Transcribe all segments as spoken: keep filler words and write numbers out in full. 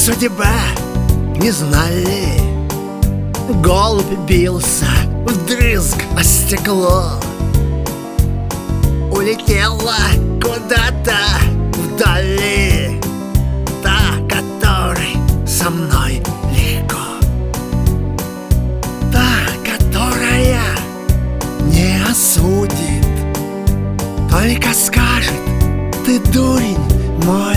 Судьба, не знали. Голубь бился вдрызг о стекло. Улетела куда-то вдали та, которой со мной легко, та, которая не осудит, только скажет: ты дурень мой.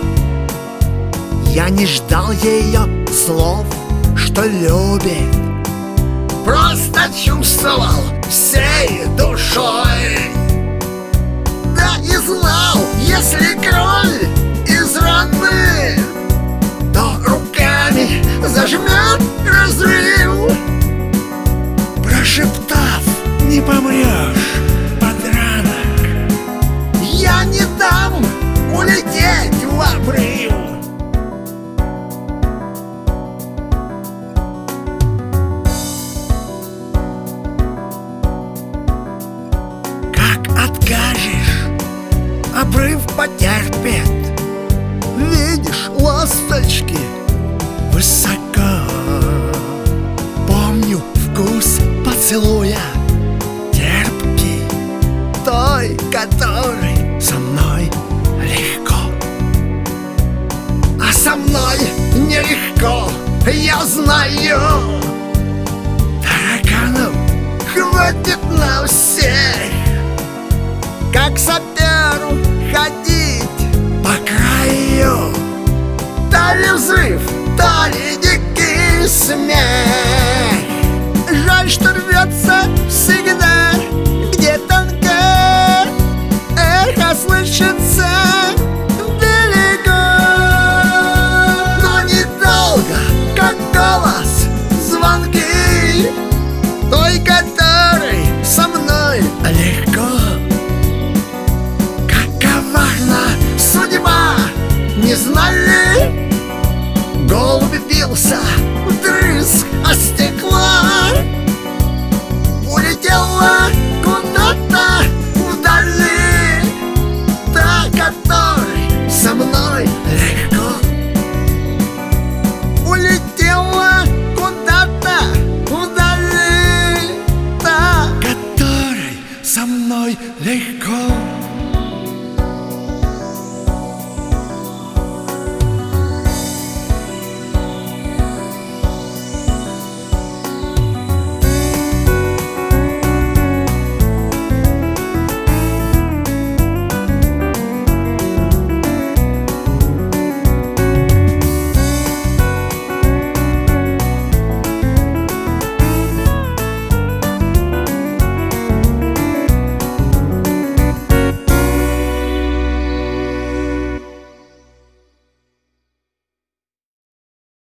Я не ждал ее слов, что любит, просто чувствовал всей душой. Да и знал, если кровь из раны, то руками зажмет разрыв, прошептав: не помрешь, подранок. Я не дам улететь в обрыв. Обрыв потерпит. Видишь, ласточки высоко. Помню вкус поцелуя терпкий, той, которой со мной легко. А со мной нелегко, я знаю. Тараканов хватит на всех, как саперу ходить по краю. То ли взрыв, то ли дикий смех. Жаль, что рвется всегда, где тонко эхо слышится далеко. Но недолго, как голос звонкий, той, которой со мной легко. Не знали, голубь бился вдрызг